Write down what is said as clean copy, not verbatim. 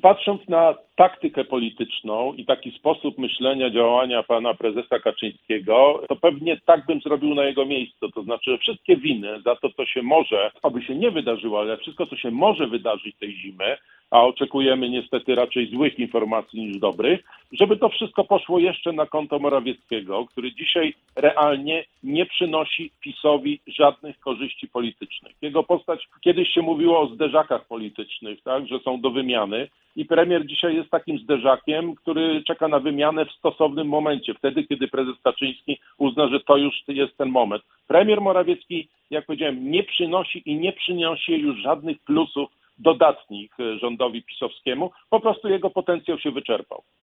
Patrząc na taktykę polityczną i taki sposób myślenia, działania pana prezesa Kaczyńskiego, to pewnie tak bym zrobił na jego miejscu. To znaczy, że wszystkie winy za to, co się może, oby się nie wydarzyło, ale wszystko, co się może wydarzyć tej zimy, a oczekujemy niestety raczej złych informacji niż dobrych, żeby to wszystko poszło jeszcze na konto Morawieckiego, który dzisiaj realnie nie przynosi PiS-owi żadnych korzyści politycznych. Jego postać, kiedyś się mówiło o zderzakach politycznych, tak, że są do wymiany i premier dzisiaj jest takim zderzakiem, który czeka na wymianę w stosownym momencie, wtedy, kiedy prezes Kaczyński uzna, że to już jest ten moment. Premier Morawiecki, jak powiedziałem, nie przynosi i nie przyniesie już żadnych plusów dodatnich rządowi pisowskiemu, po prostu jego potencjał się wyczerpał.